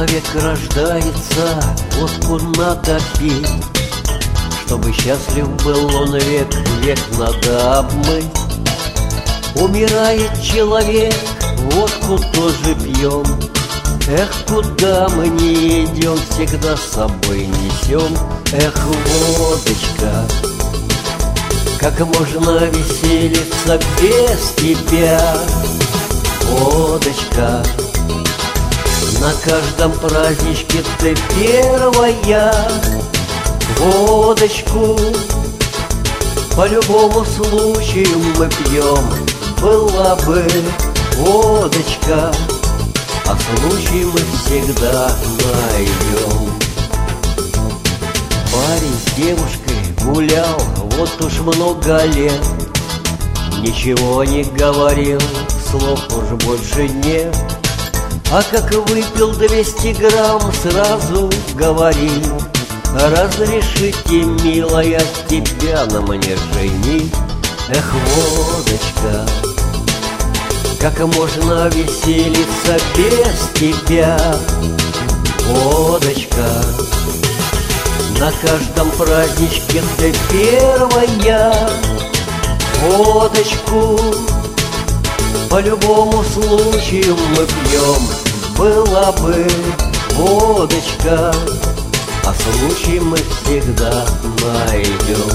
Человек рождается, водку надо пить, чтобы счастлив был он век, век надо обмыть. Умирает человек, водку тоже пьем. Эх, куда мы не идем, всегда с собой несем. Эх, водочка, как можно веселиться без тебя? Водочка, на каждом праздничке ты первая. Водочку по любому случаю мы пьем. Была бы водочка, а случай мы всегда найдем. Парень с девушкой гулял вот уж много лет, ничего не говорил, слов уж больше нет. А как выпил 200 грамм, сразу говорит: разрешите, милая, тебя на мне женить. Эх, водочка, как можно веселиться без тебя? Водочка, на каждом праздничке ты первая. Водочку по любому случаю мы пьем. Была бы водочка, а случай мы всегда найдем.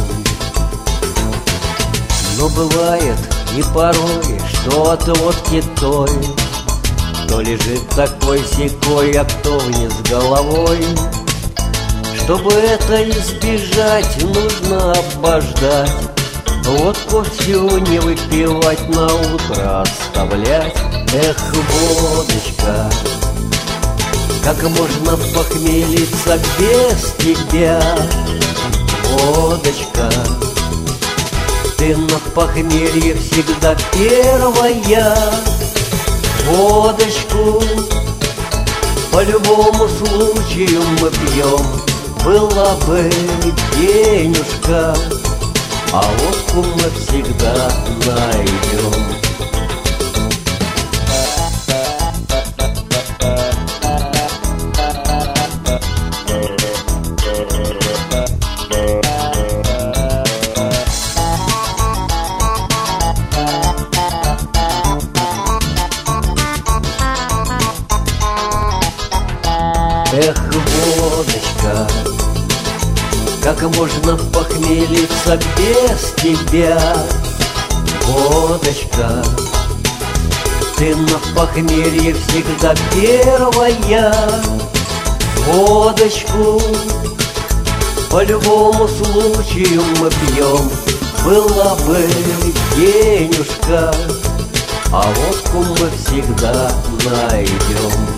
Но бывает и порой, что от водки той кто лежит такой-сякой, а кто вниз головой. Чтобы это избежать, нужно обождать, водку всю не выпивать, на утро оставлять. Эх, водочка, как можно похмелиться без тебя? Водочка, ты на похмелье всегда первая. Водочку по любому случаю мы пьем. Была бы денежка, а водку мы всегда найдем. Эх, водочка, как можно похмелиться без тебя? Водочка, ты на похмелье всегда первая. Водочку по любому случаю мы пьем. Была бы денежка, а водку мы всегда найдем.